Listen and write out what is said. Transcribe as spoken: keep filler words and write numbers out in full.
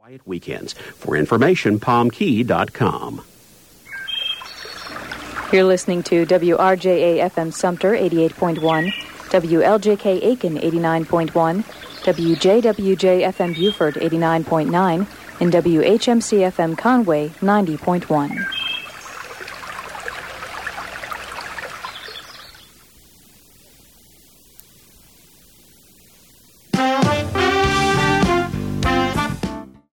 Weekends. For information, palm key dot com. You're listening to W R J A F M Sumter eighty-eight point one, W L J K Aiken eighty-nine point one, W J W J F M Buford eighty-nine point nine, and W H M C F M Conway ninety point one.